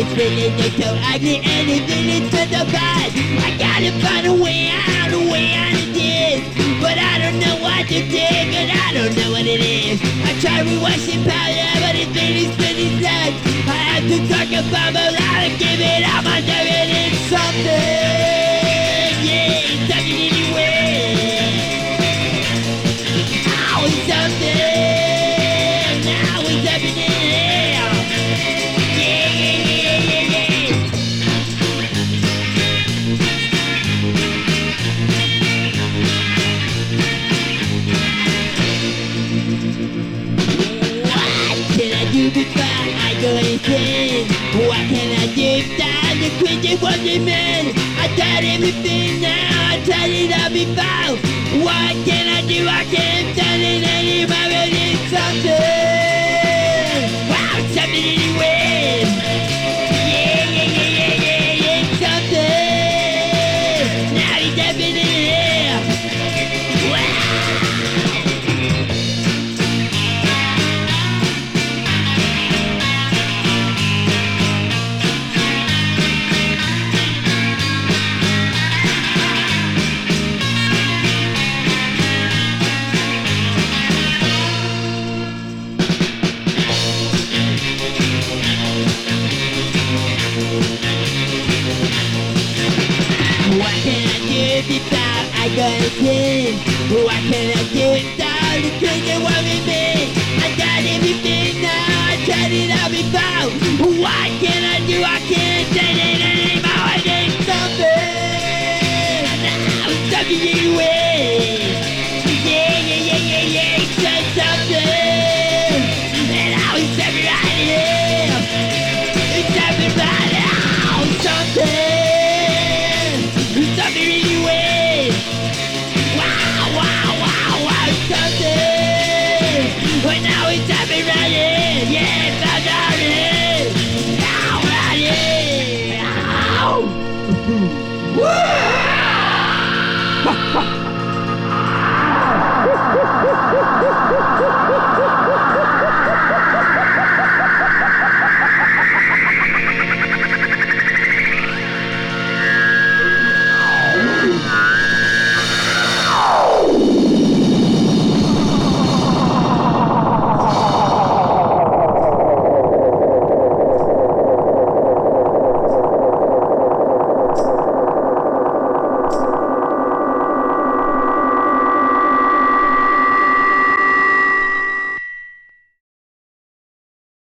feeling is so ugly and the feeling so bad. I gotta find a way out of this. But I don't know what to take and I don't know what it is. I try rewashing powder but it's feeling spinning blood. I have to talk about my life, give it up, I'm doing it something. Yeah, something anyway. Now it's something. Now it's happening here. Before I go insane, what can I do without the crazy wonder man? I tried everything now, I tried it all before. What can I do? I can't tell it anymore, but it's something. Wow, something anyway. Yeah, it's something. Now it's happening here. Wow. What can I do without I go insane? What can I do without the crazy worry me? I got everything now, I tried it all before. What can I do? I can't take it anymore. I need something. Now something anyway.